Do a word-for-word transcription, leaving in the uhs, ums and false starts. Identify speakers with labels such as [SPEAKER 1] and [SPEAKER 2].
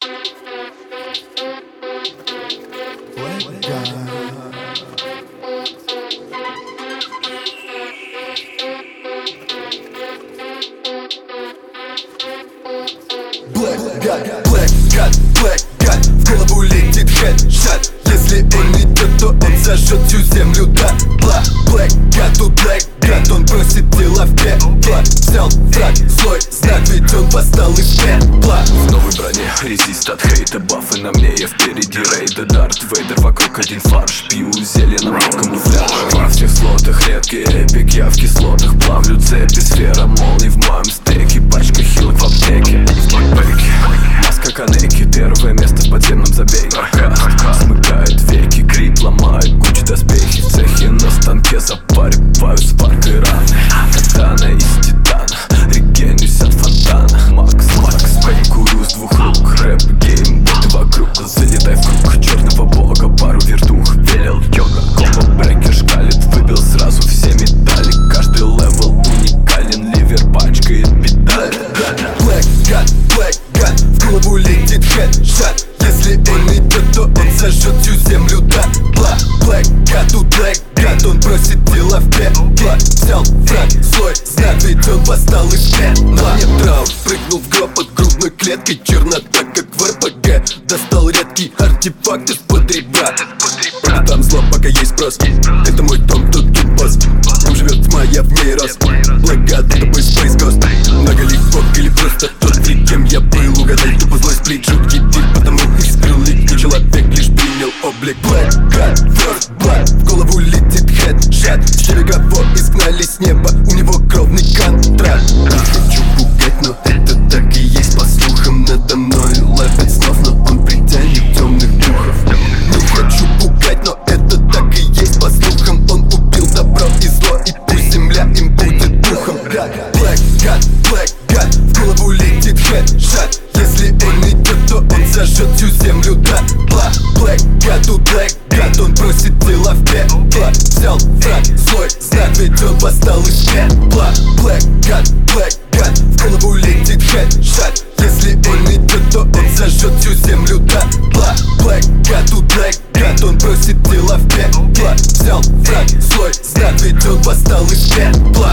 [SPEAKER 1] Black God, Black God, Black God, в голову летит хедшот. Если он идет, то он зажжет всю землю дотла. Black God, тут Black God, он бросит дела в пекло. Взял фраг, злой знак, ведь он восстал из пепла.
[SPEAKER 2] В новой броне, резист от хейта, бафы на мне, я впереди рейда. Дарт Вейдер, вокруг один фарш, пью зелье на мой камуфляж. Во всех слотах редкий эпик, я в кислотах плавлю цепи. Сфера молний в моем стеке, пачка хилок в аптеке. В бэкпэке, маска Канеки, первое место в подземном забеге. Аркаст смыкает веки, крип ломает кучу доспехи. В цехе на станке запариваю сваркой раны. Катана из титана, регенюсь от фонтана. Макс, Макс, Пейн, курю с двух рук. Рэп, гейм, боты вокруг. Залетай в круг черного бога, пару вертух. Велел йога, комбо брекер шкалит. Выбил сразу все медали. Каждый левел уникален, ливер пачкает педали.
[SPEAKER 1] Black God, Black God, в голову летит хедшот. Если он идет, то он зажжет всю землю дотла. Black God, тут Black God, он бросит дела в пекло. Взял фраг, злой знак, ведь он восстал из пепла. На мне траур, прыгнул в гроб под грудной клеткой. Чернота, как в эр пэ гэ. Достал редкий артефакт из-под ребра. Это там зло, пока есть спрос. Это мой дом, тут тут босс. В нем живет тьма, я в ней рос. Black God, это мой Space Ghost. Много ли бог или просто тот, и кем я был? Угадай, тупо злой сплит, жуткий тип, потому и скрыл лик. Не человек, лишь принял облик. Black God, First Blood, в голову летит хедшот. Четыре кого изгнали с неба, у него кровный контракт. Не хочу пугать, но это так и есть. По слухам надо мной ловит снов, но он притянет темных духов. Не хочу пугать, но это так и есть. По слухам он убил добро и зло, и пусть земля им будет духом. Black God, Black God, в голову летит хедшот. Если он идет, то он зажжет всю землю дотла. Black God, тут Black God, он бросит дела в пекло. Взял фраг, злой знак, ведь он восстал из пепла. Black God, Black God, в голову летит хедшот. Если он идет, то он зажжет всю землю дотла. Black God, тут Black God, он бросит дела в пекло. Взял фраг, злой знак, ведь он восстал из пепла.